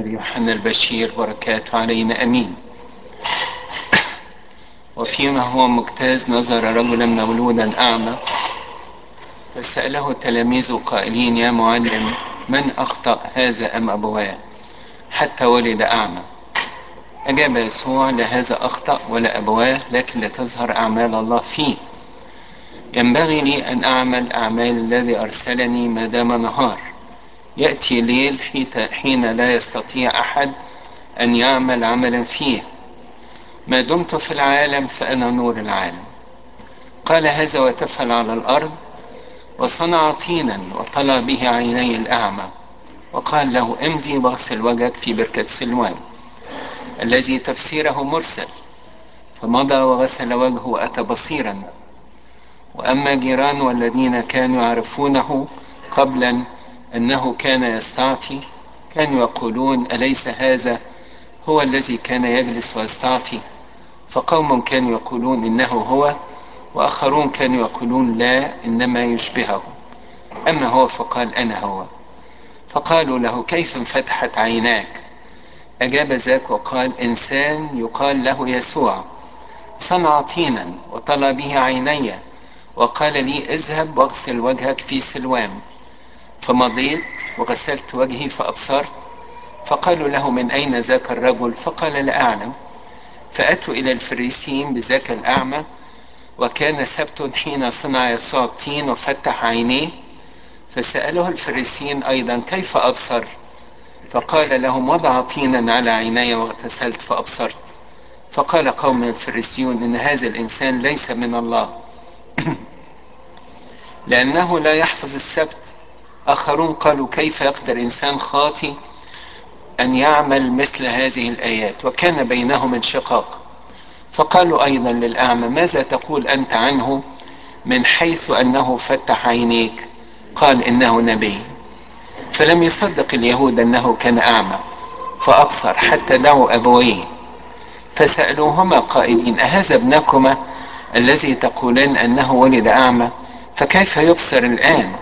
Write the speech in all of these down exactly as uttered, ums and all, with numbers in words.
النبي يوحنا البشير بركاته علينا امين. وفيما هو مجتاز نظر رجلا مولودا اعمى، فسأله تلاميذه قائلين: يا معلم، من اخطأ هذا ام ابواه حتى ولد اعمى؟ اجاب يسوع: لا هذا اخطأ ولا ابواه، لكن لتظهر اعمال الله فيه. ينبغي لي ان اعمل اعمال الذي ارسلني ما دام نهار. يأتي ليل حين لا يستطيع احد ان يعمل عملا فيه. ما دمت في العالم فانا نور العالم. قال هذا وتفل على الارض، وصنع طينا وطلى به عيني الاعمى، وقال له: امضي واغسل وجهك في بركة سلوان، الذي تفسيره مرسل. فمضى وغسل وجهه واتى بصيرا. واما جيران والذين كانوا يعرفونه قبلا انه كان يستعطي، كانوا يقولون: اليس هذا هو الذي كان يجلس ويستعطي؟ فقوم كانوا يقولون انه هو، واخرون كانوا يقولون لا، انما يشبهه. اما هو فقال: انا هو. فقالوا له: كيف انفتحت عيناك؟ اجاب ذاك وقال: انسان يقال له يسوع صنع طينا وطلى به عيني، وقال لي: اذهب واغسل وجهك في سلوام. فمضيت وغسلت وجهي فابصرت. فقالوا له: من اين ذاك الرجل؟ فقال: لا اعلم. فاتوا الى الفريسيين بذاك الاعمى. وكان سبت حين صنع يسوع الطين وفتح عينيه. فسأله الفريسيين أيضا: كيف أبصر؟ فقال لهم: وضع طينا على عيني واغتسلت فأبصرت. فقال قوم الفريسيون: إن هذا الإنسان ليس من الله، لأنه لا يحفظ السبت. آخرون قالوا: كيف يقدر إنسان خاطئ أن يعمل مثل هذه الآيات؟ وكان بينهم انشقاق. فقالوا أيضا للأعمى: ماذا تقول أنت عنه من حيث أنه فتح عينيك؟ قال: إنه نبي. فلم يصدق اليهود أنه كان أعمى فأبصر، حتى دعوا أبويه فسألوهما قائلين: أهذا ابنكما الذي تقولان أنه ولد أعمى؟ فكيف يبصر الآن؟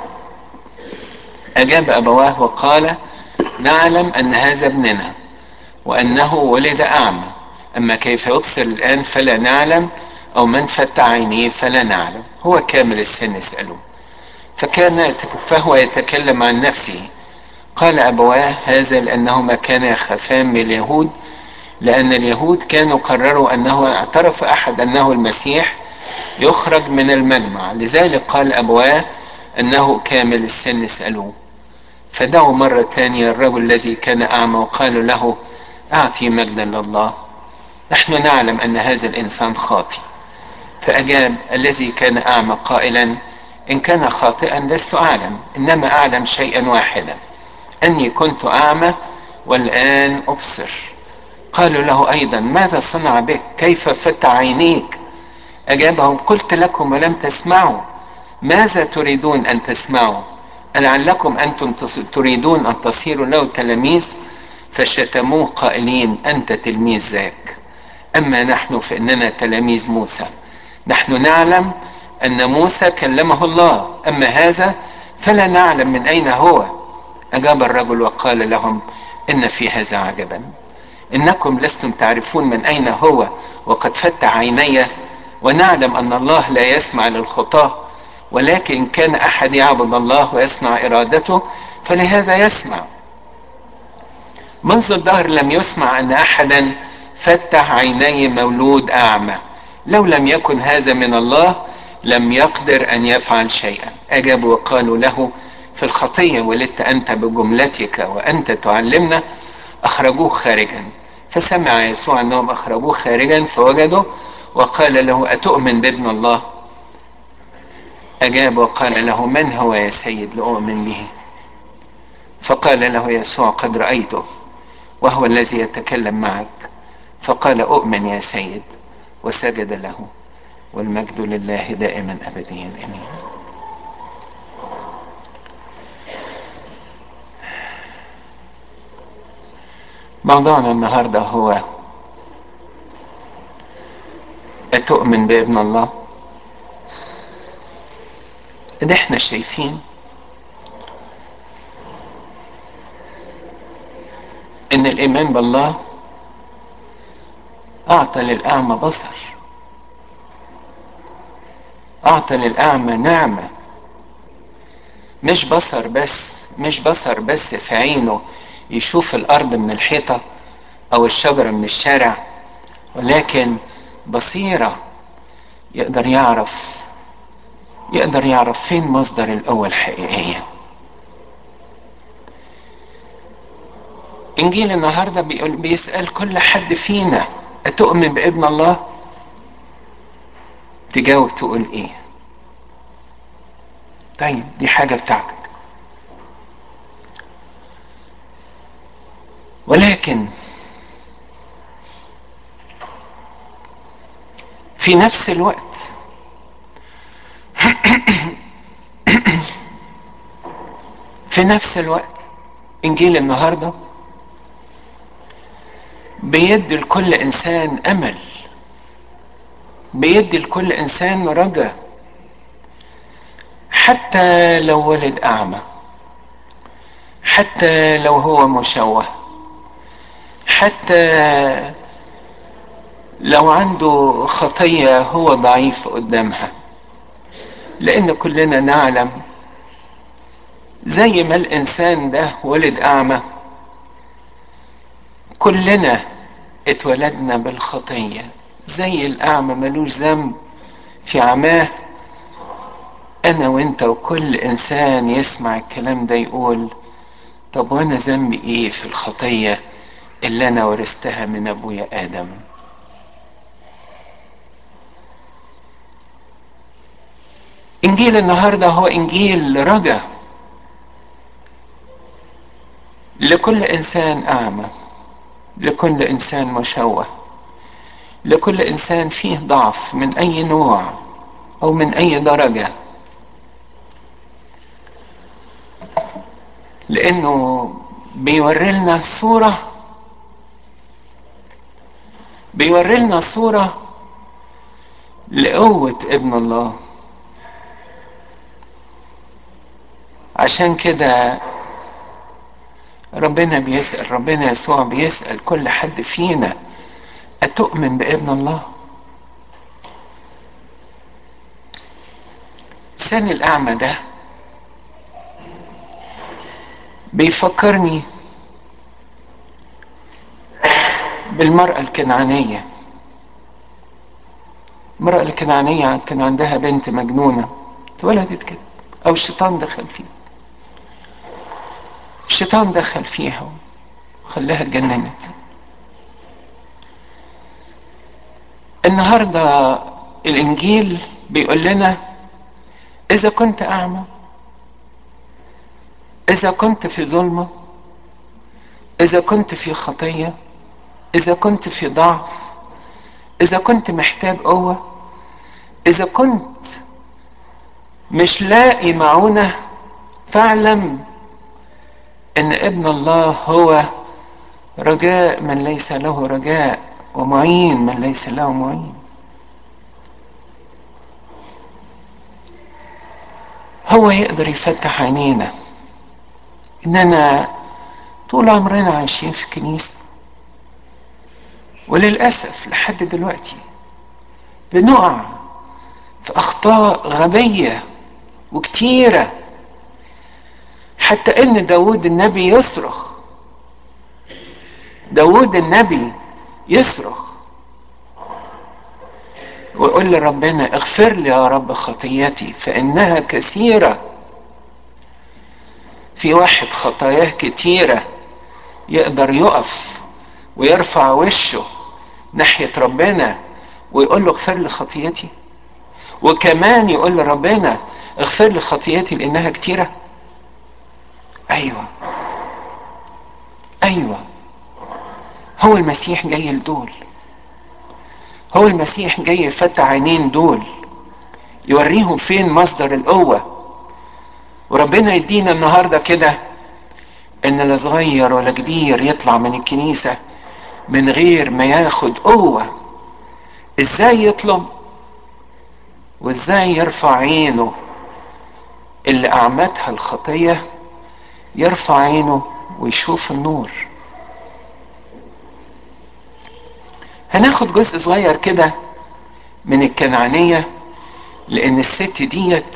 أجاب أبواه وقال: نعلم أن هذا ابننا وأنه ولد أعمى، أما كيف يبصر الآن فلا نعلم، أو من فتح عينيه فلا نعلم. هو كامل السن اسألوه. فكان فهو يتكلم عن نفسه. قال أبواه هذا لأنهما كانا يخافان من اليهود، لأن اليهود كانوا قرروا أنه اعترف أحد أنه المسيح يخرج من المجمع. لذلك قال أبواه أنه كامل السن اسألوه. فدعوا مرة ثانية الرجل الذي كان أعمى وقالوا له: أعطي مجدا لله، نحن نعلم أن هذا الإنسان خاطئ. فأجاب الذي كان أعمى قائلا: إن كان خاطئا لست أعلم، إنما أعلم شيئا واحدا، أني كنت أعمى والآن أبصر. قالوا له أيضا: ماذا صنع بك؟ كيف فتح عينيك؟ أجابهم: قلت لكم ولم تسمعوا، ماذا تريدون أن تسمعوا؟ ألعلكم أنتم تريدون أن تصيروا له تلاميذ؟ فشتموه قائلين: أنت تلميذ ذاك، أما نحن فإننا تلاميذ موسى. نحن نعلم أن موسى كلمه الله، أما هذا فلا نعلم من أين هو. أجاب الرجل وقال لهم: إن في هذا عجبا، إنكم لستم تعرفون من أين هو وقد فتح عيني. ونعلم أن الله لا يسمع للخطاة، ولكن إن كان أحد يعبد الله ويصنع إرادته فلهذا يسمع. منذ الدهر لم يسمع أن أحدا فتح عيني مولود أعمى. لو لم يكن هذا من الله لم يقدر أن يفعل شيئا. أجابوا وقالوا له: في الخطية ولدت أنت بجملتك وأنت تعلمنا؟ أخرجوه خارجا. فسمع يسوع أنهم أخرجوه خارجا فوجده وقال له: أتؤمن بابن الله؟ أجاب وقال له: من هو يا سيد لأؤمن به؟ فقال له يسوع: قد رأيته وهو الذي يتكلم معك. فقال: أؤمن يا سيد، وسجد له. والمجد لله دائما أبديا آمين. موضوعنا النهاردة هو: أتؤمن بابن الله؟ إن احنا شايفين ان الايمان بالله اعطى للاعمى بصر، اعطى للاعمى نعمة، مش بصر بس، مش بصر بس في عينه يشوف الارض من الحيطة او الشجرة من الشارع، ولكن بصيرة يقدر يعرف يقدر يعرف فين مصدر القوة الحقيقية. انجيل النهاردة بيقول بيسأل كل حد فينا: اتؤمن بابن الله؟ تجاوب تقول ايه؟ طيب دي حاجة بتاعتك، ولكن في نفس الوقت في نفس الوقت انجيل النهاردة بيدي لكل انسان امل، بيدي لكل انسان رجا، حتى لو ولد اعمى، حتى لو هو مشوه، حتى لو عنده خطية هو ضعيف قدامها. لان كلنا نعلم زي ما الانسان ده ولد اعمى، كلنا اتولدنا بالخطية. زي الاعمى ملوش ذنب في عماه، انا وانت وكل انسان يسمع الكلام ده يقول: طب وانا ذنبي ايه في الخطية اللي انا ورثتها من ابويا ادم؟ انجيل النهاردة هو انجيل رجا لكل انسان اعمى، لكل انسان مشوه، لكل انسان فيه ضعف من اي نوع او من اي درجة، لانه بيوري لنا صورة بيوري لنا صورة لقوة ابن الله. عشان كده ربنا بيسأل ربنا يسوع بيسأل كل حد فينا: أتؤمن بابن الله؟ لسان الأعمى ده بيفكرني بالمرأة الكنعانية. المرأة الكنعانية كان عندها بنت مجنونة اتولدت كده، أو الشيطان دخل فيها الشيطان دخل فيها وخلاها اتجننت. النهاردة الإنجيل بيقول لنا: إذا كنت أعمى، إذا كنت في ظلمة، إذا كنت في خطية، إذا كنت في ضعف، إذا كنت محتاج قوة، إذا كنت مش لاقي معونة، فاعلم إن ابن الله هو رجاء من ليس له رجاء، ومعين من ليس له معين. هو يقدر يفتح عينينا. إننا طول عمرنا عايشين في كنيسة، وللأسف لحد دلوقتي بنقع في أخطاء غبية وكتيرة، حتى إن داود النبي يصرخ داود النبي يصرخ ويقول لربنا: اغفر لي يا رب خطيتي فإنها كثيرة. في واحد خطاياه كتيرة يقدر يقف ويرفع وشه ناحية ربنا ويقول له: اغفر لي خطيتي؟ وكمان يقول لربنا: اغفر لي خطيتي لانها كتيرة؟ ايوه ايوه هو المسيح جاي لدول، هو المسيح جاي يفتح عينين دول، يوريهم فين مصدر القوة. وربنا يدينا النهاردة كده ان لا صغير ولا كبير يطلع من الكنيسة من غير ما ياخد قوة. ازاي يطلب وازاي يرفع عينه اللي اعمتها الخطية، يرفع عينه ويشوف النور. هناخد جزء صغير كده من الكنعانية، لان الست ديت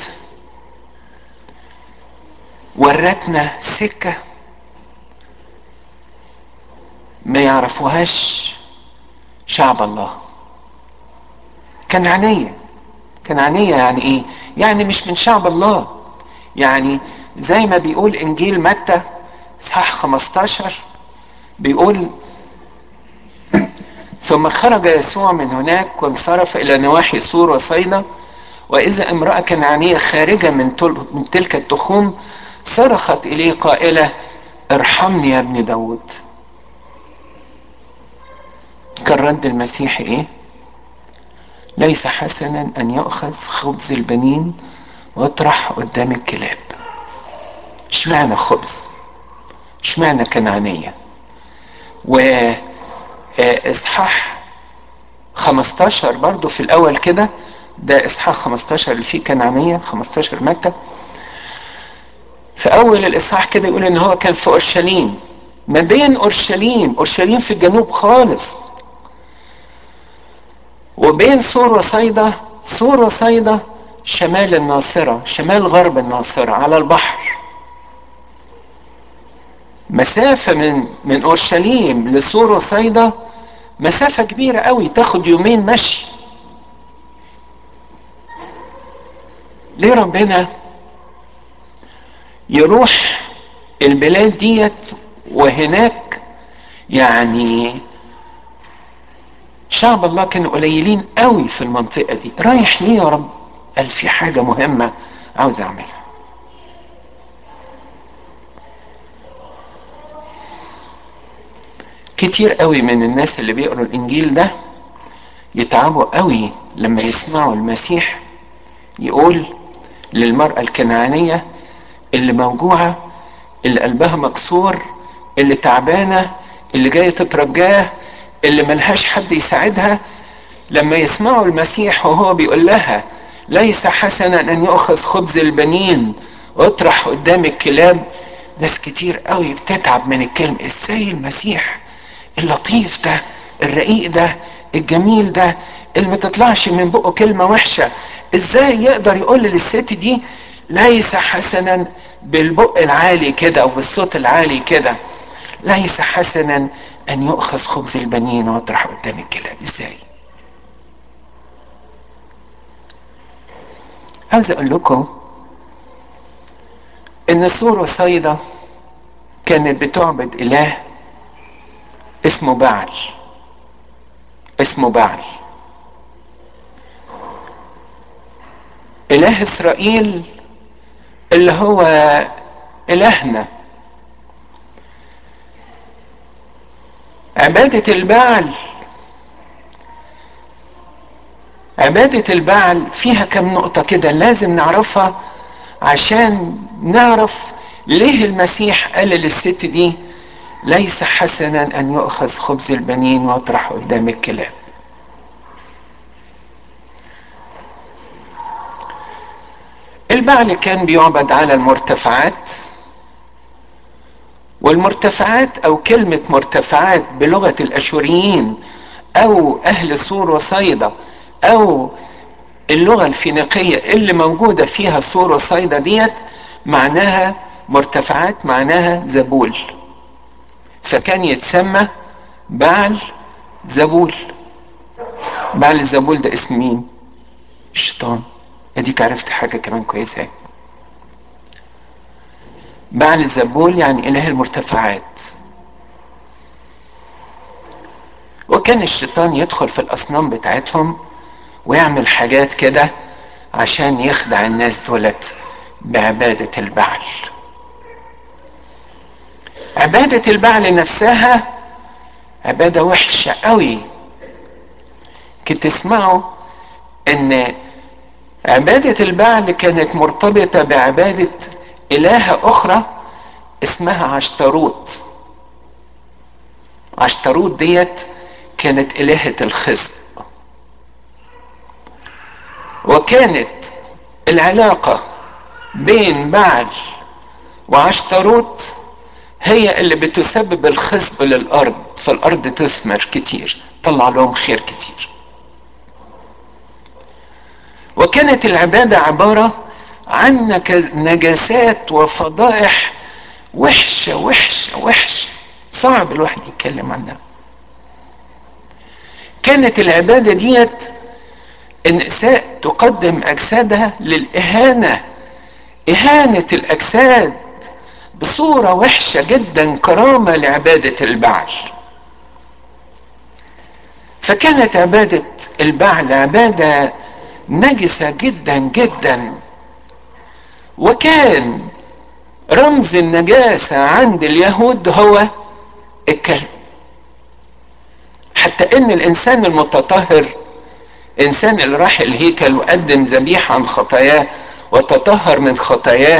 ورتنا سكة ما يعرفوهاش شعب الله. كنعانية، كنعانية يعني ايه؟ يعني مش من شعب الله. يعني زي ما بيقول انجيل متى صح خمستاشر، بيقول ثم خرج يسوع من هناك وانصرف الى نواحي سور وصيدا، واذا امرأة كنعانية خارجة من, تل... من تلك التخوم صرخت اليه قائلة ارحمني يا ابن داود. كان رد المسيح ايه؟ ليس حسنا ان يؤخذ خبز البنين واطرح قدام الكلاب. اشمعنى خبز؟ اشمعنى كنعانية؟ واصحاح خمستاشر برضو في الاول كده، ده اصحاح خمستاشر اللي فيه كنعانية، خمستاشر متى، في اول الاصحاح كده يقول ان هو كان في اورشليم، ما بين اورشليم، اورشليم في الجنوب خالص، وبين سور وصيدا. سور وصيدا شمال الناصرة، شمال غرب الناصرة على البحر. مسافة من من اورشليم لسور وصيدا مسافة كبيرة قوي، تاخد يومين مشي. ليه ربنا يروح البلاد ديت وهناك يعني شعب الله كانوا قليلين قوي في المنطقة دي؟ رايح ليه يا رب؟ قال في حاجة مهمة عاوز اعملها. كتير قوي من الناس اللي بيقروا الانجيل ده يتعبوا قوي لما يسمعوا المسيح يقول للمرأة الكنعانية اللي موجوعة، اللي قلبها مكسور، اللي تعبانة، اللي جاية تترجاه، اللي ملهاش حد يساعدها، لما يسمعوا المسيح وهو بيقول لها ليس حسنا ان يؤخذ خبز البنين واطرح قدام الكلاب، ناس كتير قوي بتتعب من الكلمة. ازاي المسيح اللطيف ده، الرقيق ده، الجميل ده، اللي ما تطلعش من بقه كلمة وحشة، ازاي يقدر يقول للست دي ليس حسنا بالبق العالي كده او بالصوت العالي كده ليس حسنا ان يؤخذ خبز البنين واطرح قدام الكلاب؟ ازاي؟ عاوز اقول لكم ان سور وصيدا كانت بتعبد اله اسمه بعل. اسمه بعل، اله اسرائيل اللي هو الهنا. عبادة البعل، عبادة البعل فيها كم نقطة كده لازم نعرفها عشان نعرف ليه المسيح قال للست دي ليس حسنا ان يؤخذ خبز البنين واطرح قدام الكلاب. البعل كان بيعبد على المرتفعات، والمرتفعات او كلمة مرتفعات بلغة الاشوريين او اهل سور وصيدا او اللغة الفينيقية اللي موجودة فيها سور وصيدا ديت معناها مرتفعات، معناها زبول، فكان يتسمى بعل زبول. بعل الزبول ده اسم مين؟ الشيطان. اديك عرفت حاجة كمان كويسة. بعل الزبول يعني اله المرتفعات. وكان الشيطان يدخل في الاصنام بتاعتهم ويعمل حاجات كده عشان يخدع الناس دولت بعبادة البعل. عبادة البعل نفسها عبادة وحشة قوي. كنت تسمعوا ان عبادة البعل كانت مرتبطة بعبادة الهة اخرى اسمها عشتروت. عشتروت ديت كانت الهة الخصب، وكانت العلاقة بين بعل وعشتروت هي اللي بتسبب الخصب للارض، فالارض تثمر كتير. طلع لهم خير كتير. وكانت العبادة عبارة عن نجاسات وفضائح وحشة وحشة وحشة صعب الواحد يتكلم عنها. كانت العبادة ديت النساء تقدم أجسادها للإهانة، إهانة الأجساد بصورة وحشة جدا، كرامة لعبادة البعل. فكانت عبادة البعل عبادة نجسة جدا جدا، وكان رمز النجاسة عند اليهود هو الكلب. حتى ان الانسان المتطهر، انسان اللي راح الهيكل وقدم ذبيحة عن خطاياه وتطهر من خطاياه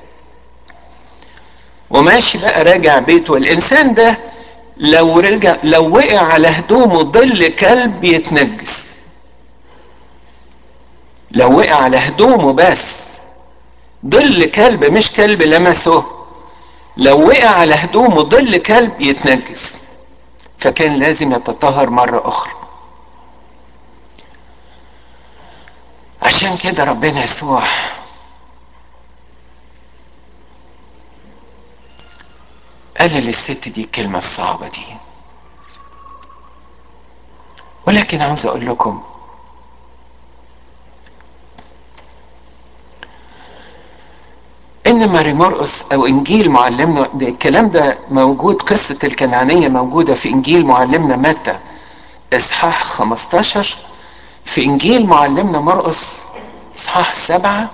وماشي بقى راجع بيته، الانسان ده لو رجع لو وقع على هدومه ظل كلب يتنجس. لو وقع على هدومه بس ظل كلب، مش كلب لمسه، لو وقع على هدومه ظل كلب يتنجس، فكان لازم يتطهر مرة اخرى. عشان كده ربنا يسوع قال للست دي الكلمة الصعبة دي. ولكن عاوز اقول لكم ان ماري مرقس او انجيل معلمنا ده، الكلام ده موجود، قصة الكنعانية موجودة في انجيل معلمنا متى اصحاح خمستاشر، في انجيل معلمنا مرقس اصحاح سبعة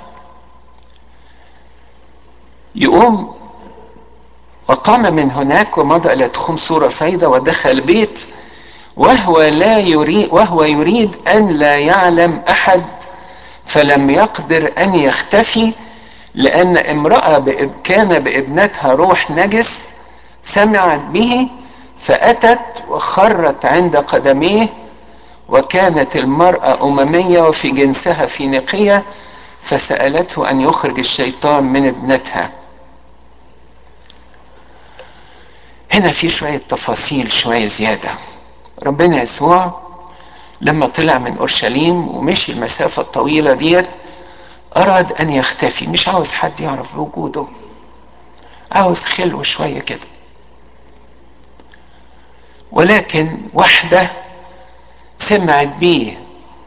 يقوم وقام من هناك ومضى الى تخوم سورة صيدا ودخل بيت وهو لا يريد وهو يريد ان لا يعلم احد، فلم يقدر ان يختفي، لان امرأة كان بابنتها روح نجس سمعت به فاتت وخرت عند قدميه، وكانت المرأة اممية وفي جنسها فينيقية، فسألته ان يخرج الشيطان من ابنتها. هنا في شوية تفاصيل شوية زيادة. ربنا يسوع لما طلع من اورشليم ومشي المسافة الطويلة ديت اراد ان يختفي، مش عاوز حد يعرف وجوده، عاوز خلوة شوية كده. ولكن واحدة سمعت بيه،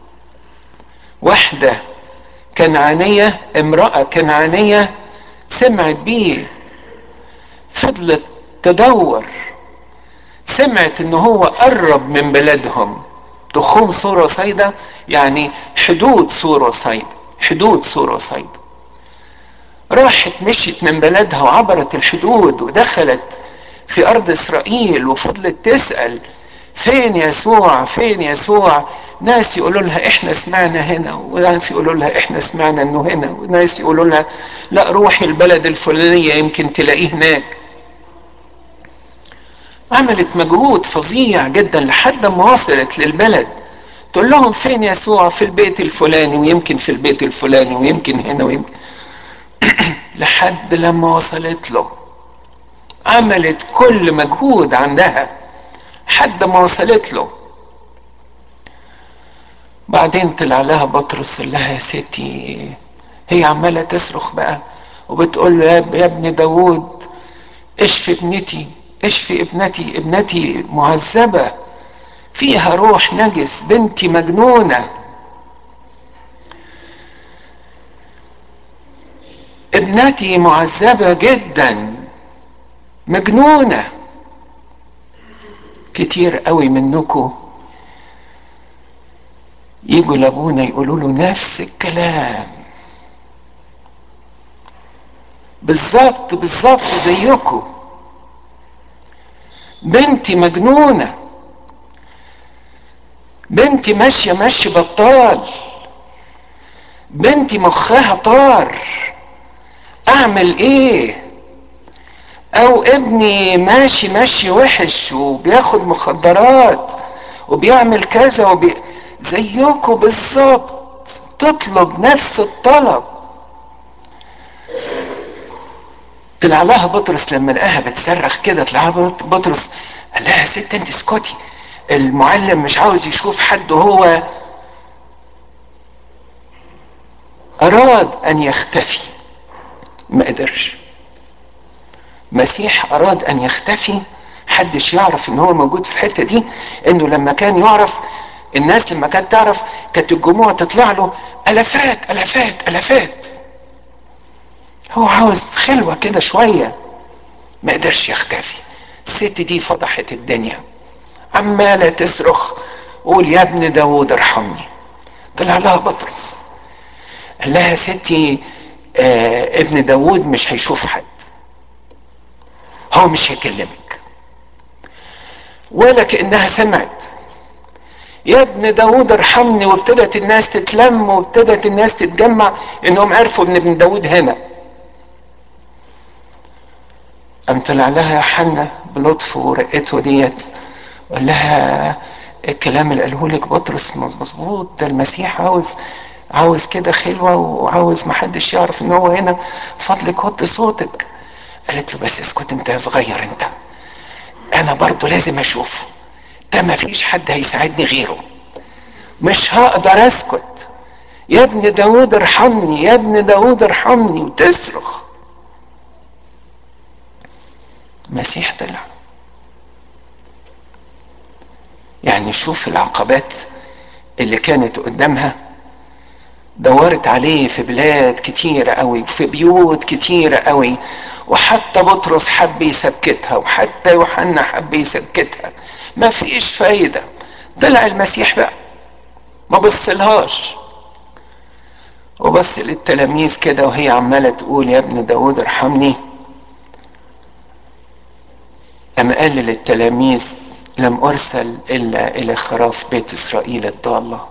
واحدة كنعانية، امرأة كنعانية سمعت بيه، فضلت تدور، سمعت ان هو قرب من بلادهم. تخوم سورة صيدا يعني حدود سورة صيدا، حدود سورة صيدا. راحت مشيت من بلدها وعبرت الحدود ودخلت في ارض اسرائيل، وفضلت تسأل فين يسوع فين يسوع. ناس يقولوا لها احنا سمعنا هنا، وناس يقولوا لها احنا سمعنا انه هنا، وناس يقولوا لها لا روحي البلد الفلانية يمكن تلاقيه هناك. عملت مجهود فظيع جدا لحد ما وصلت للبلد، تقول لهم فين يسوع؟ في البيت الفلاني، ويمكن في البيت الفلاني، ويمكن هنا ويمكن لحد لما وصلت له. عملت كل مجهود عندها حد ما وصلت له. بعدين طلع لها بطرس قال لها يا ستي، هي عمالة تصرخ بقى وبتقول له يا ابن داوود اشفي ابنتي، اشفي ابنتي، ابنتي معذبة فيها روح نجس، بنتي مجنونة، ابنتي معذبة جدا، مجنونة. كتير قوي منكم يجوا لابونا يقولوا له نفس الكلام بالظبط بالظبط زيكم، بنتي مجنونة، بنتي ماشية ماشي بطال، بنتي مخها طار، اعمل ايه؟ او ابني ماشي ماشي وحش وبياخد مخدرات وبيعمل كذا وبي... زيكم بالظبط تطلب نفس الطلب. طلع لها بطرس لما لقاها بتصرخ كده، طلع لها بطرس قال لها يا ست انت اسكتي، المعلم مش عاوز يشوف حد، هو اراد ان يختفي ما قدرش. مسيح اراد ان يختفي، حدش يعرف ان هو موجود في الحتة دي. انه لما كان يعرف، الناس لما كانت تعرف كانت الجموع تطلع له الافات الافات الافات. هو عاوز خلوة كده شوية، ما قدرش يختفي. الست دي فضحت الدنيا، عمالة تصرخ قول يا ابن داود ارحمني. طلع لها بطرس قال لها يا ستي آه ابن داود مش هيشوف حد، هو مش هيكلمك. ولا كأنها سمعت يا ابن داود ارحمني، وابتدت الناس تتلم وابتدت الناس تتجمع انهم عرفوا ان ابن داود هنا. قام طلع لها يوحنا بلطف ورقته ديت وقال لها الكلام اللي قاله لك بطرس مظبوط، ده المسيح عاوز عاوز كده خلوه، وعاوز محدش يعرف ان هو هنا، فضلك وطي صوتك. قالت له بس اسكت انت يا صغير انت، انا برضو لازم اشوفه، ده ما فيش حد هيساعدني غيره، مش هقدر اسكت. يا ابن داود ارحمني يا ابن داود ارحمني، وتصرخ. المسيح طلع. يعني شوف العقبات اللي كانت قدامها، دورت عليه في بلاد كتيرة قوي، في بيوت كتيرة قوي، وحتى بطرس حب يسكتها، وحتى يوحنا حب يسكتها، ما فيش فايدة. طلع المسيح بقى، ما بصلهاش، وبص للتلاميذ كده وهي عمالة تقول يا ابن داود ارحمني. أم قال للتلاميذ لم أرسل إلا إلى خراف بيت إسرائيل الضالة.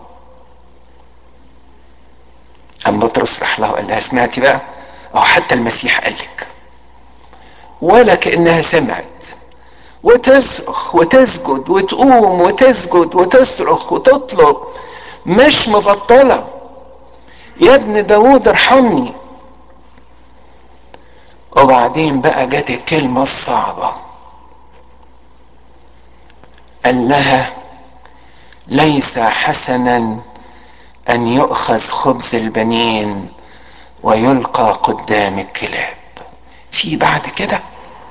أم بطرس راح له قال لها سمعتي بقى، أو حتى المسيح قال لك. ولا كأنها سمعت، وتصرخ وتسجد وتقوم وتسجد وتصرخ وتطلب، مش مبطلة يا ابن داود ارحمني. وبعدين بقى جت الكلمة الصعبة، قال لها ليس حسنا ان يؤخذ خبز البنين ويلقى قدام الكلاب. في بعد كده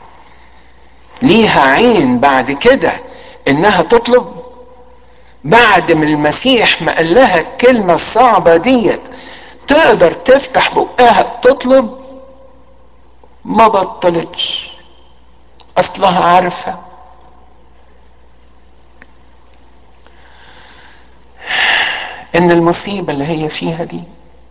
ليها عين بعد كده انها تطلب؟ بعد ما المسيح ما قال لها الكلمة الصعبة ديت تقدر تفتح بقها تطلب؟ ما بطلتش، اصلها عارفة ان المصيبة اللي هي فيها دي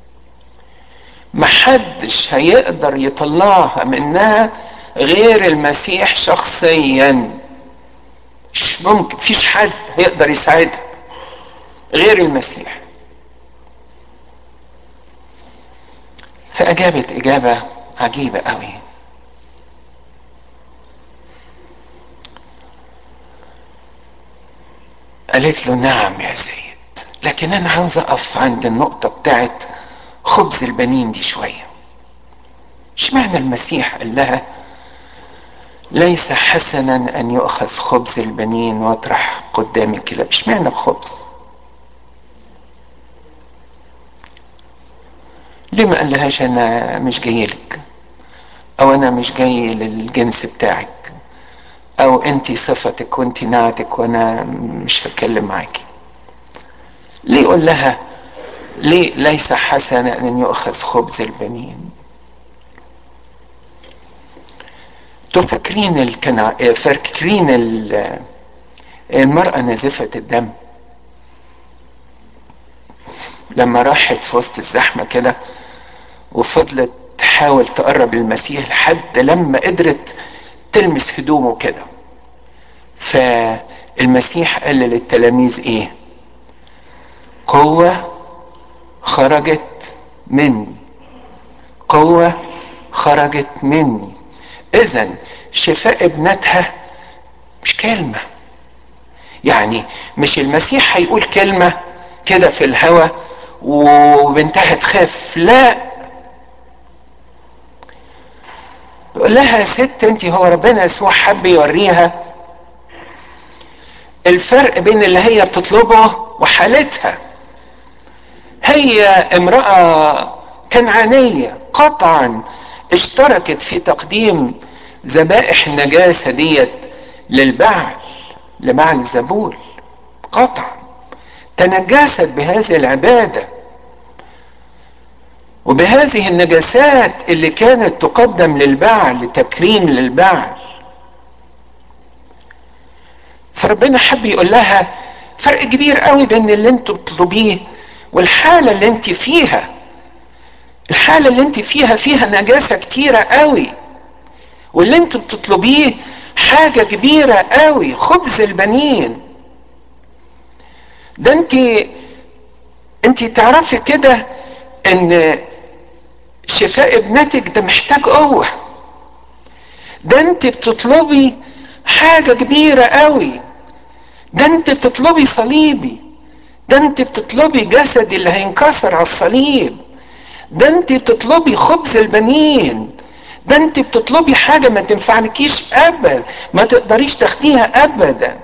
محدش هيقدر يطلعها منها غير المسيح شخصيا. مش ممكن، فيش حد هيقدر يساعدها غير المسيح. فاجابت اجابة عجيبة قوي. قالت له نعم يا سيد، لكن انا عاوز اقف عند النقطة بتاعت خبز البنين دي شوية. اشمعنى المسيح قال لها ليس حسنا ان يؤخذ خبز البنين واطرح قدام الكلاب؟ اشمعنى الخبز؟ ليه ما قالهاش انا مش جاي لك، او انا مش جاي للجنس بتاعك، او انتي صفتك وانتي نعتك وانا مش هتكلم معاكي؟ ليه يقول لها ليه ليس حسنا ان يؤخذ خبز البنين؟ تفكرين الكنع... فاكرين المرأة نازفة الدم لما راحت في وسط الزحمة كده وفضلت تحاول تقرب المسيح لحد لما قدرت تلمس هدومه كده؟ فالمسيح قال للتلاميذ ايه؟ قوة خرجت مني، قوة خرجت مني. اذا شفاء ابنتها مش كلمة، يعني مش المسيح هيقول كلمة كده في الهوى وبنتها تخاف، لا، يقول لها يا ست انت، هو ربنا يسوع حب يوريها الفرق بين اللي هي بتطلبه وحالتها. هي امرأة كنعانية قطعا اشتركت في تقديم ذبائح النجاسة ديت للبعل، لبعل الزبول، قطعا تنجست بهذه العبادة وبهذه النجاسات اللي كانت تقدم للبعل، لتكريم للبعل. فربنا حب يقول لها فرق كبير قوي بين اللي انت بتطلبيه والحالة اللي انت فيها. الحالة اللي انت فيها فيها نجاسة كتيرة قوي، واللي انت بتطلبيه حاجة كبيرة قوي، خبز البنين. ده انت انت تعرفي كده ان شفاء ابنتك ده محتاج قوة. ده انت بتطلبي حاجة كبيرة قوي. ده انت بتطلبي صليبي. ده انت بتطلبي جسدي اللي هينكسر على الصليب. ده انت بتطلبي خبز البنين. ده انت بتطلبي حاجة ما تنفعنكيش ابدا، ما تقدريش تاخديها ابدا.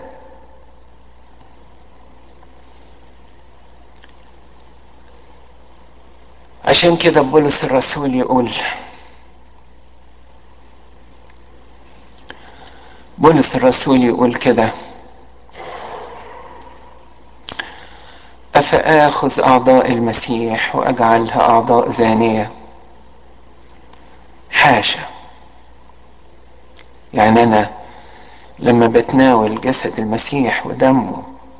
عشان كده بولس الرسول يقول، بولس الرسول يقول كده: افآخذ اعضاء المسيح واجعلها اعضاء زانية؟ حاشا. يعني انا لما بتناول جسد المسيح ودمه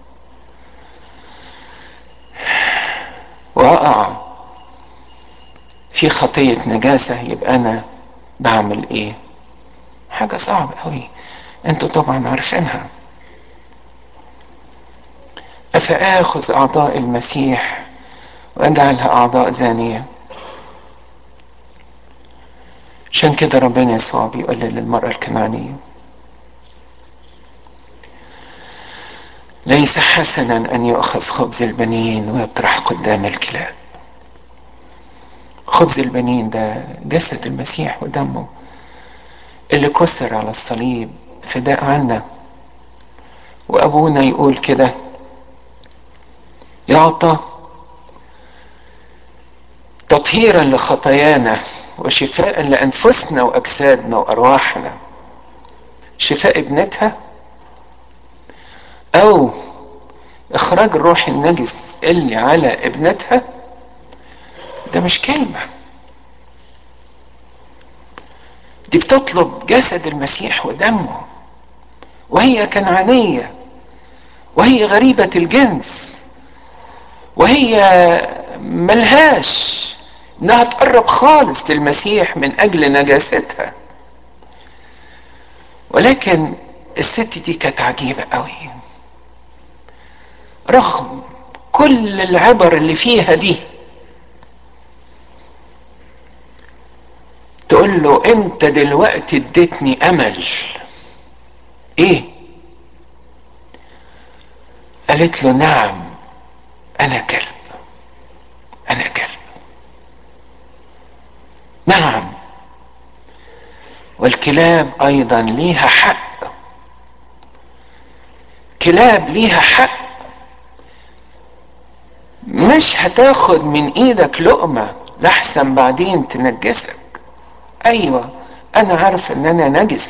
واقع في خطية نجاسة، يبقى انا بعمل ايه؟ حاجة صعبة قوي، انتوا طبعا عارفينها. افآخذ اعضاء المسيح واجعلها اعضاء زانية؟ عشان كده ربنا يسوع بيقول للمرأة الكنعانية: ليس حسنا ان يؤخذ خبز البنين ويطرح قدام الكلاب. خبز البنين ده جسد المسيح ودمه اللي كسر على الصليب فداء عنا. وابونا يقول كده: يعطى تطهيرا لخطايانا وشفاء لانفسنا واجسادنا وارواحنا. شفاء ابنتها او اخراج الروح النجس اللي على ابنتها، ده مش كلمة، دي بتطلب جسد المسيح ودمه، وهي كنعانية، وهي غريبة الجنس، وهي ملهاش انها تقرب خالص للمسيح من اجل نجاستها. ولكن الست دي كانت عجيبة قوي، رغم كل العبر اللي فيها دي تقول له: انت دلوقتي اديتني امل. ايه؟ قالت له: نعم انا كلب، انا كلب. نعم، والكلاب ايضا ليها حق. كلاب ليها حق، مش هتاخد من ايدك لقمة لحسن بعدين تنجسك. ايوه انا عارفة ان انا نجس،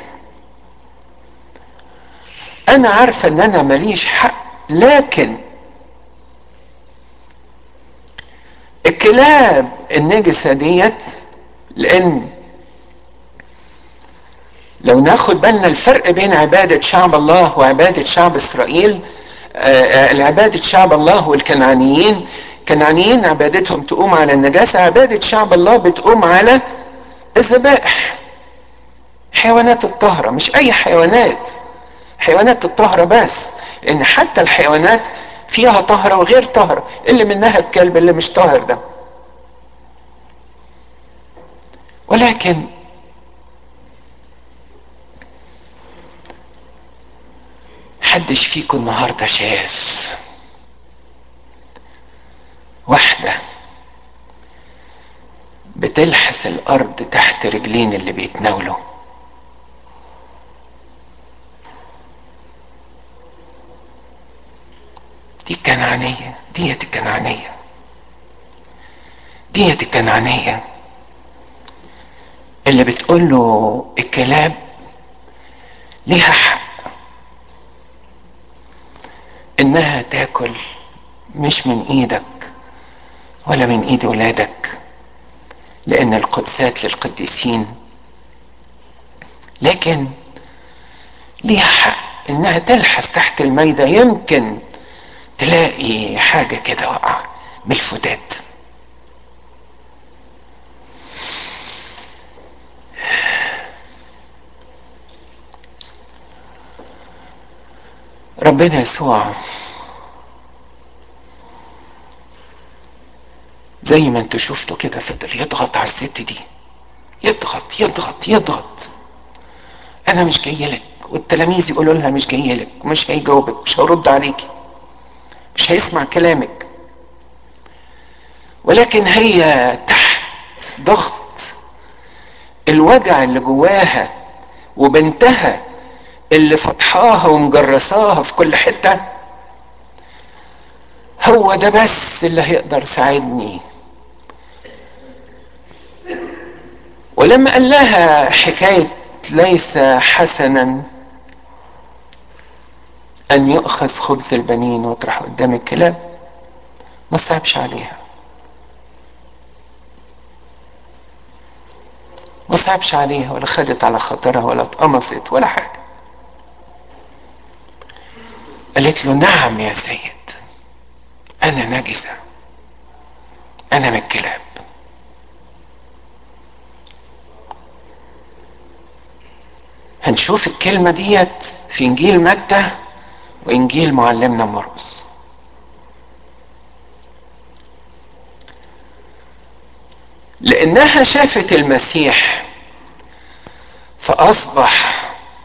انا عارفة ان انا ماليش حق، لكن الكلاب النجسة ديت، لان لو ناخد بالنا الفرق بين عبادة شعب الله وعبادة شعب اسرائيل، العبادة شعب الله والكنعانيين، كنعانيين عبادتهم تقوم على النجاسة، عبادة شعب الله بتقوم على الذبائح، حيوانات الطهرة. مش اي حيوانات، حيوانات الطهرة بس، لان حتى الحيوانات فيها طهرة وغير طهرة، اللي منها الكلب اللي مش طاهر ده. ولكن حدش فيكم النهاردة شاف واحدة بتلحس الارض تحت رجلين اللي بيتناولوا؟ دي الكنعانية، ديت الكنعانية، ديت الكنعانية اللي بتقول له الكلاب ليها حق انها تاكل مش من ايدك ولا من ايد ولادك، لان القدسات للقديسين، لكن ليها حق انها تلحس تحت الميدة، يمكن تلاقي حاجة كده وقع من الفتات. ربنا يسوع زي ما انتوا شفتوا كده فضل يضغط على الست دي، يضغط يضغط يضغط. انا مش جاي لك، والتلاميذ يقولوا لها مش جاي لك، ومش هيجاوبك، مش هرد عليكي، مش هيسمع كلامك. ولكن هي تحت ضغط الوجع اللي جواها، وبنتها اللي فتحاها ومجرساها في كل حتة، هو ده بس اللي هيقدر يساعدني. ولما قال لها حكاية ليس حسنا ان يؤخذ خبز البنين ويطرح قدام الكلاب، ما صعبش عليها، ما صعبش عليها ولا خدت على خاطرها ولا اتقمصت ولا حاجة. قالت له نعم يا سيد، انا نجسة، انا من الكلاب. هنشوف الكلمة ديت في انجيل متى وانجيل معلمنا مرقس. لانها شافت المسيح فاصبح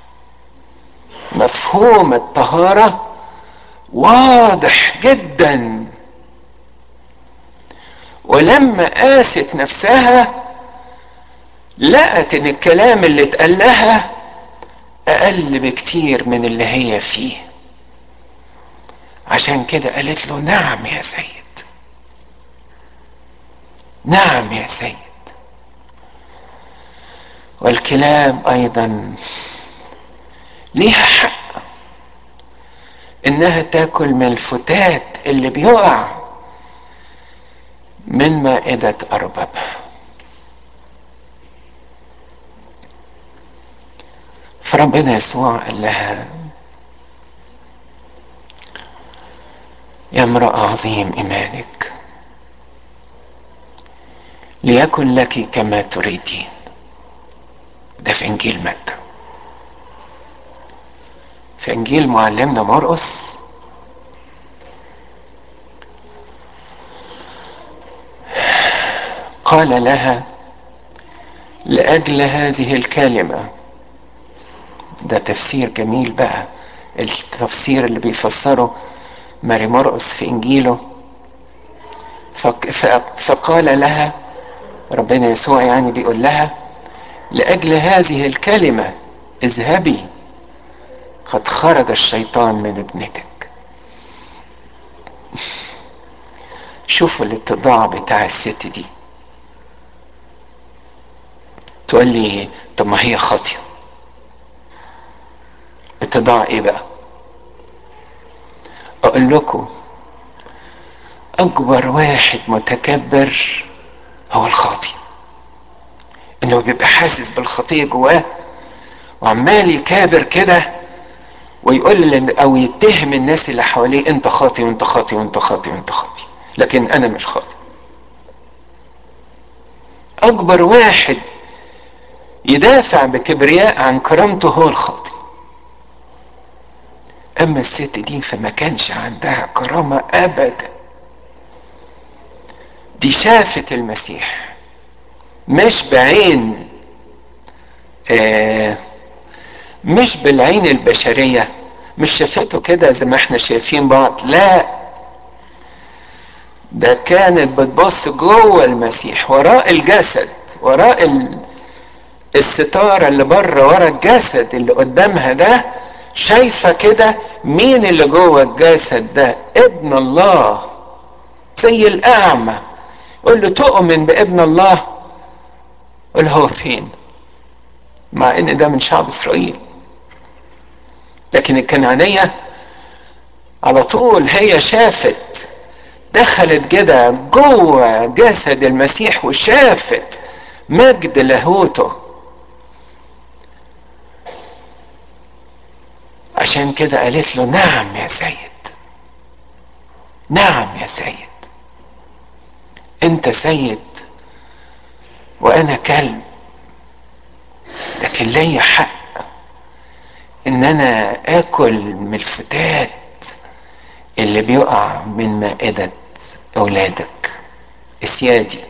مفهوم الطهارة واضح جدا، ولما قاست نفسها لقت ان الكلام اللي اتقال لها اقل بكتير من اللي هي فيه. عشان كده قالت له نعم يا سيد، نعم يا سيد. والكلاب ايضا ليها حق انها تاكل من الفتات اللي بيقع من مائدة اربابها. فربنا يسوع قال لها يا امرأة عظيم ايمانك، ليكن لك كما تريدين. ده في انجيل متى. في انجيل معلمنا مرقس قال لها لاجل هذه الكلمة. ده تفسير جميل بقى، التفسير اللي بيفسره ماري مرقس في انجيله. فقال لها، ربنا يسوع يعني بيقول لها لاجل هذه الكلمة اذهبي، قد خرج الشيطان من ابنتك. شوفوا الاتضاع بتاع الست دي. تقول لي طب ما هي خاطئة، اتضاع ايه بقى؟ اقول لكم اكبر واحد متكبر هو الخاطئ، انه بيبقى حاسس بالخطية جواه وعمال يكابر كده ويقول او يتهم الناس اللي حواليه انت خاطئ وانت خاطئ وانت خاطئ وانت خاطئ، لكن انا مش خاطئ. اكبر واحد يدافع بكبرياء عن كرامته هو الخاطئ. اما الست دي فما كانش عندها كرامة ابدا. دي شافت المسيح مش بعين آه مش بالعين البشرية، مش شافته كده زي ما احنا شايفين بعض، لا، ده كانت بتبص جوه المسيح، وراء الجسد، وراء الستارة اللي بره، ورا الجسد اللي قدامها ده، شايفة كده مين اللي جوه الجسد ده؟ ابن الله. زي الأعمى قل له تؤمن بابن الله، قل هو فين؟ مع ان ده من شعب اسرائيل. لكن الكنعانية على طول هي شافت، دخلت كده جوه جسد المسيح وشافت مجد لاهوته. عشان كده قالت له نعم يا سيد، نعم يا سيد، انت سيد وانا كلب، لكن ليا حق ان انا اكل من الفتات اللي بيقع من مائدة اولادك اسيادي.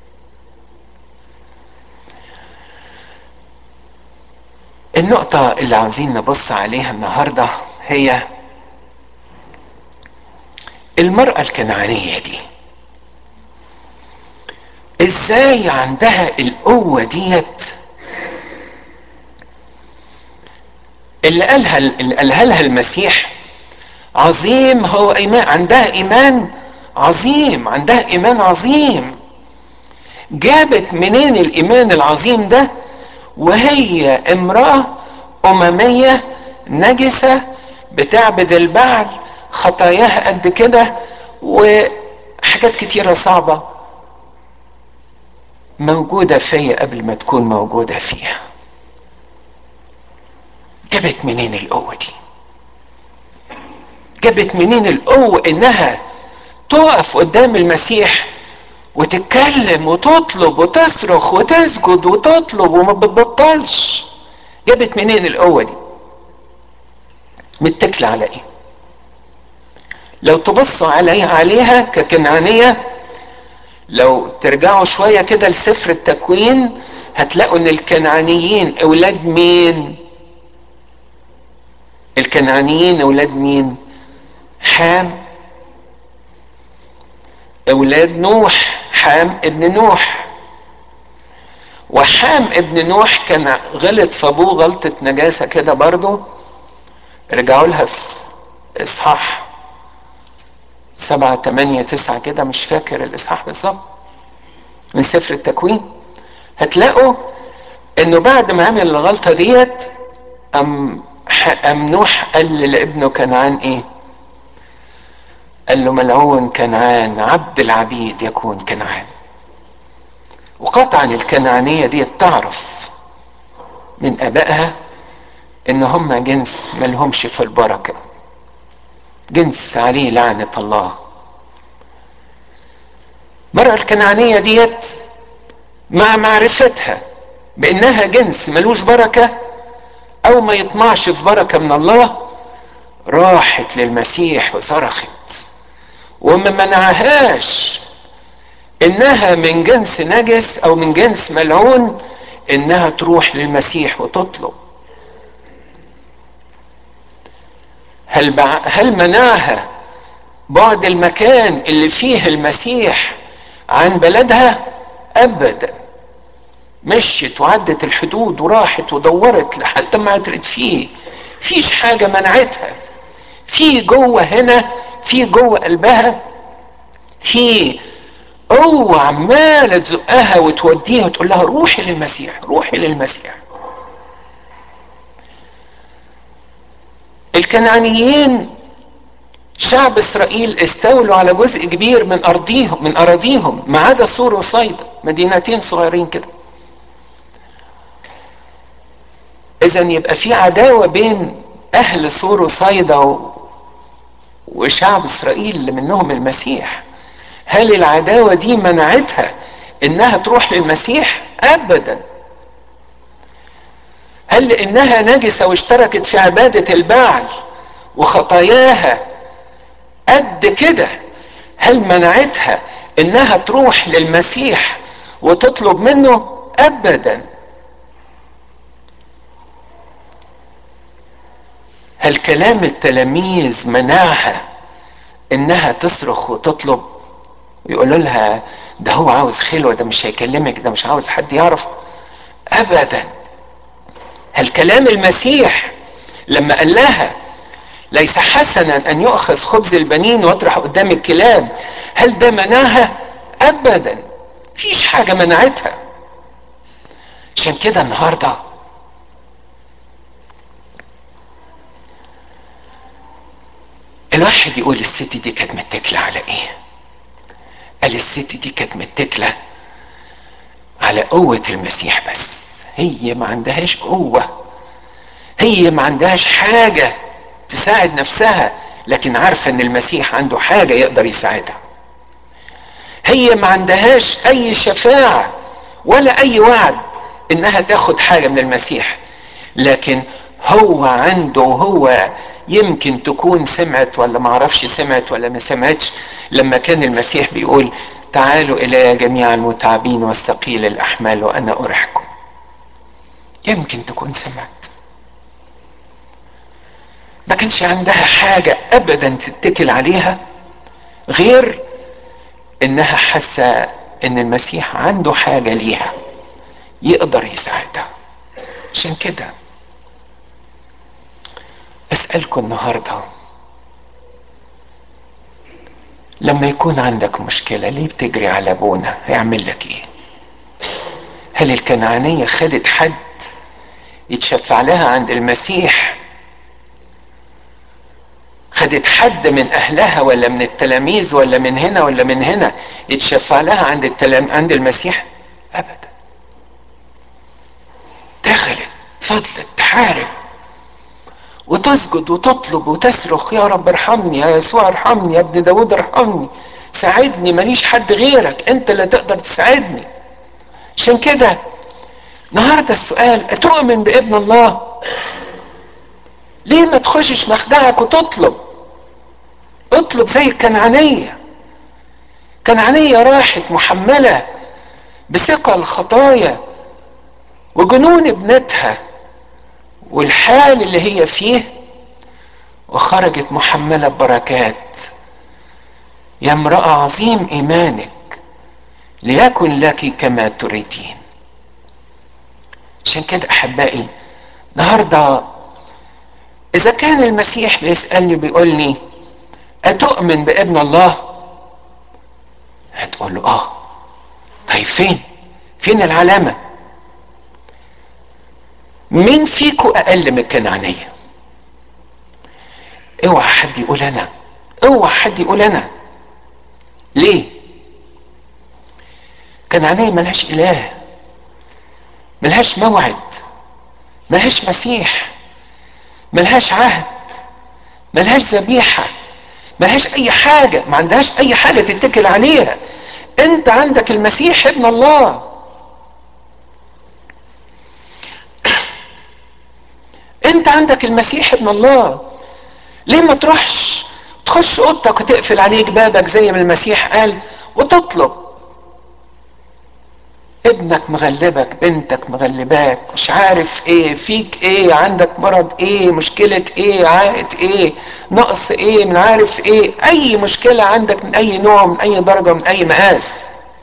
النقطة اللي عاوزين نبص عليها النهاردة هي المرأة الكنعانية دي ازاي عندها القوة ديت اللي قالها اللي قالها لها المسيح. عظيم هو ايمان، عندها ايمان عظيم، عندها ايمان عظيم. جابت منين الايمان العظيم ده وهي امرأة اممية نجسة بتعبد البعل، خطاياها قد كده وحاجات كتيرة صعبة موجودة فيا قبل ما تكون موجودة فيها؟ جابت منين القوة دي؟ جابت منين القوة انها تقف قدام المسيح وتتكلم وتطلب وتصرخ وتسجد وتطلب وما بتبطلش؟ جابت منين القوة دي؟ متكلة على ايه؟ لو تبصوا عليها عليها ككنعانية، لو ترجعوا شوية كده لسفر التكوين هتلاقوا ان الكنعانيين اولاد مين؟ الكنعانيين اولاد مين؟ حام اولاد نوح، حام ابن نوح. وحام ابن نوح كان غلط في ابوه غلطة نجاسة كده برضو، رجعوا لها في اصحاح سبعة تمانية تسعة كده، مش فاكر الاصحاح بالظبط، من سفر التكوين. هتلاقوا انه بعد ما عمل الغلطة ديت ام ام نوح قال لابنه كنعان ايه؟ قال له ملعون كنعان عبد العبيد يكون كنعان. وقطعا الكنعانية دي تعرف من ابائها ان هم جنس ملهمش في البركة، جنس عليه لعنة الله. المرأة الكنعانية ديت مع معرفتها بانها جنس ملوش بركة او ما يطمعش في بركة من الله، راحت للمسيح وصرخت وما منعهاش انها من جنس نجس او من جنس ملعون انها تروح للمسيح وتطلب. هل بع... هل منعها بعد المكان اللي فيه المسيح عن بلدها؟ ابدا. مشيت وعدت الحدود وراحت ودورت لحد ما عثرت فيه. فيش حاجة منعتها. في جوه هنا، في جوه قلبها في قوة عمالة تزقها وتوديها وتقول لها روحي للمسيح، روحي للمسيح. الكنعانيين شعب اسرائيل استولوا على جزء كبير من ارضيهم من اراضيهم ما عدا سور وصيدا، مدينتين صغيرين كده. اذا يبقى في عداوة بين اهل سور وصيدا وشعب اسرائيل اللي منهم المسيح. هل العداوة دي منعتها انها تروح للمسيح؟ ابدا. هل لانها نجسة واشتركت في عبادة البعل وخطاياها قد كده هل منعتها انها تروح للمسيح وتطلب منه؟ ابدا. هل كلام التلاميذ منعها انها تصرخ وتطلب؟ يقولوا لها ده هو عاوز خلوة، ده مش هيكلمك، ده مش عاوز حد يعرف؟ ابدا. هل كلام المسيح لما قال لها ليس حسنا ان يؤخذ خبز البنين واطرح قدام الكلاب، هل ده منعها؟ ابدا، مفيش حاجة منعتها. عشان كده النهاردة الواحد يقول الست دي كانت متكلة على ايه؟ قال الست دي كانت متكلة على قوة المسيح بس. هي ما عندهاش قوة، هي ما عندهاش حاجة تساعد نفسها، لكن عارفة ان المسيح عنده حاجة يقدر يساعدها. هي ما عندهاش اي شفاعة ولا اي وعد انها تاخد حاجة من المسيح، لكن هو عنده. هو يمكن تكون سمعت ولا ما عرفش سمعت ولا ما سمعتش لما كان المسيح بيقول تعالوا الي جميع المتعبين والثقيل الاحمال وانا اريحكم. يمكن تكون سمعت. ما كانش عندها حاجة ابدا تتكل عليها غير انها حاسة ان المسيح عنده حاجة ليها يقدر يساعدها. عشان كده اسألكم النهاردة، لما يكون عندك مشكلة ليه بتجري على ابونا؟ هيعمل لك ايه؟ هل الكنعانية خدت حد يتشفع لها عند المسيح؟ خدت حد من اهلها ولا من التلاميذ ولا من هنا ولا من هنا يتشفع لها عند التلام عند المسيح؟ ابدا. دخلت فضلت تحارب وتسجد وتطلب وتصرخ يا رب ارحمني، يا يسوع ارحمني، يا ابن داود ارحمني، ساعدني، ماليش حد غيرك، انت اللي تقدر تساعدني. عشان كده النهارده السؤال، اتؤمن بابن الله؟ ليه ما تخشش مخدعك وتطلب؟ اطلب زي الكنعانية. كنعانية راحت محملة بثقل الخطايا وجنون ابنتها والحال اللي هي فيه، وخرجت محملة ببركات. يا امرأة عظيم ايمانك، ليكن لك كما تريدين. عشان كده احبائي النهارده اذا كان المسيح بيسألني بيقول لي اتؤمن بابن الله؟ هتقول له اه. طيب فين فين العلامة؟ مين فيكو اقل من الكنعانية؟ اوعى حد يقول انا، اوعى حد يقول انا. ليه؟ كنعانية ملهاش اله، ملهاش موعد، ملهاش مسيح، ملهاش عهد، ملهاش ذبيحة، ملهاش اي حاجة، ما عندهاش اي حاجة تتكل عليها. انت عندك المسيح ابن الله. انت عندك المسيح ابن الله. ليه ما تروحش تخش اوضتك وتقفل عليك بابك زي ما المسيح قال وتطلب؟ ابنك مغلبك، بنتك مغلباك، مش عارف ايه فيك، ايه عندك، مرض ايه، مشكلة ايه، عائد ايه، نقص ايه، من عارف ايه، اي مشكلة عندك من اي نوع، من اي درجة، من اي مقاس،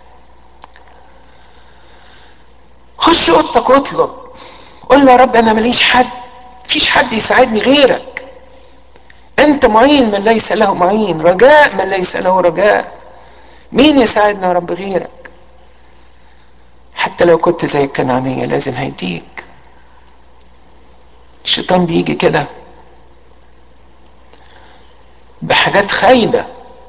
خش اوضتك واطلب. قول له يا رب انا ماليش حد، مفيش حد يساعدني غيرك. انت معين من ليس له معين، رجاء من ليس له رجاء. مين يساعدنا يا رب غيرك؟ حتى لو كنت زي الكنعانية لازم هيديك. الشيطان بيجي كده بحاجات خايبة،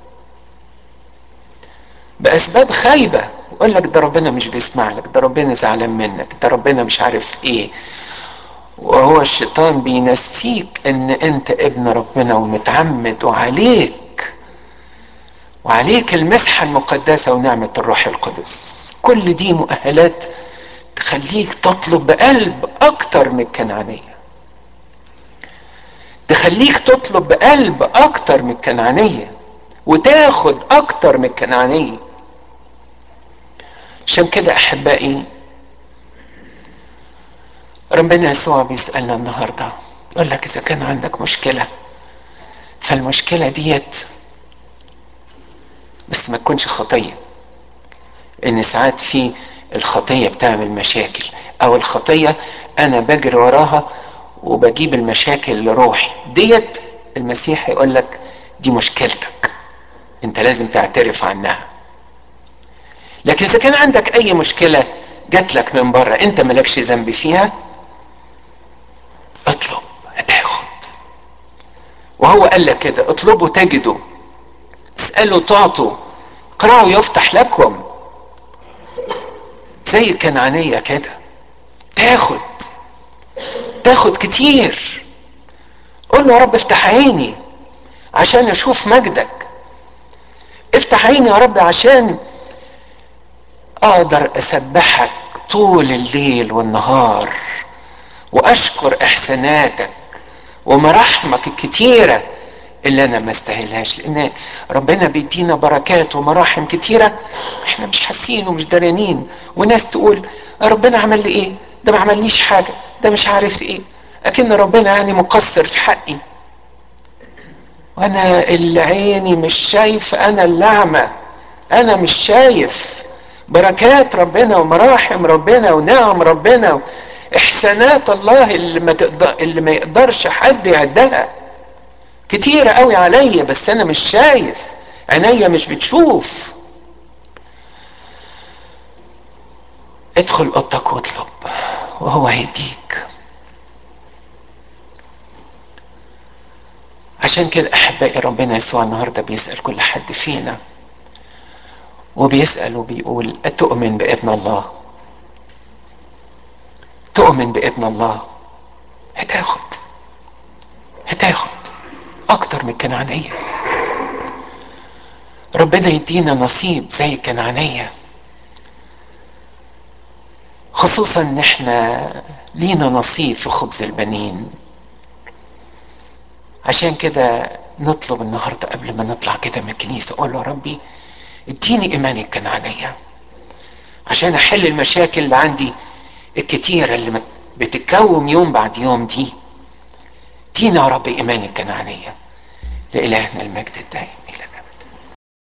بأسباب خايبة، يقول لك ده ربنا مش بيسمع لك، ده ربنا زعلان منك، ده ربنا مش عارف ايه. وهو الشيطان بينسيك ان انت ابن ربنا ومتعمد، وعليك وعليك المسحة المقدسة ونعمة الروح القدس. كل دي مؤهلات تخليك تطلب بقلب اكتر من الكنعانية، تخليك تطلب بقلب اكتر من الكنعانية، وتاخد اكتر من الكنعانية. عشان كده احبائي ربنا يسوع بيسألنا النهاردة، يقول لك اذا كان عندك مشكلة، فالمشكلة ديت بس ما تكونش خطية، ان ساعات في الخطية بتعمل مشاكل، او الخطية انا بجري وراها وبجيب المشاكل لروحي ديت، المسيح يقول لك دي مشكلتك، انت لازم تعترف عنها. لكن اذا كان عندك اي مشكلة جات لك من بره انت مالكش ذنب فيها، اطلب هتاخد. وهو قال لك كده، اطلبوا تجدوا، اسألوا تعطوا، اقرأوا يفتح لكم. زي الكنعانية كده، تاخد تاخد كتير. قول له يا رب افتح عيني عشان اشوف مجدك، افتح عيني يا رب عشان اقدر اسبحك طول الليل والنهار، واشكر احساناتك ومراحمك الكتيرة اللي انا ما استاهلهاش. لان ربنا بيدينا بركات ومراحم كتيرة احنا مش حاسين ومش داريانين. وناس تقول ربنا عمل لي ايه، ده ما عمليش حاجة، ده مش عارف ايه، اكن ربنا يعني مقصر في حقي. وانا اللي عيني مش شايف، انا اللي اعمى، انا مش شايف بركات ربنا ومراحم ربنا ونعم ربنا، احسانات الله اللي ما تقدر اللي ما يقدرش حد يعدها كتيرة قوي عليا، بس انا مش شايف، عينيا مش بتشوف. ادخل اوضتك واطلب وهو هيديك. عشان كده احبائي ربنا يسوع النهارده بيسأل كل حد فينا، وبيسأل وبيقول أتؤمن بابن الله؟ تؤمن بابن الله هتاخد، هتاخد اكتر من الكنعانية. ربنا يدينا نصيب زي الكنعانية، خصوصا ان احنا لينا نصيب في خبز البنين. عشان كده نطلب النهاردة قبل ما نطلع كده من الكنيسة، اقول له يا ربي اديني ايمان الكنعانية عشان احل المشاكل اللي عندي الكتيرة اللي بتتكوم يوم بعد يوم دي. ادينا يا رب ايمان الكنعانية. لإلهنا المجد الدائم.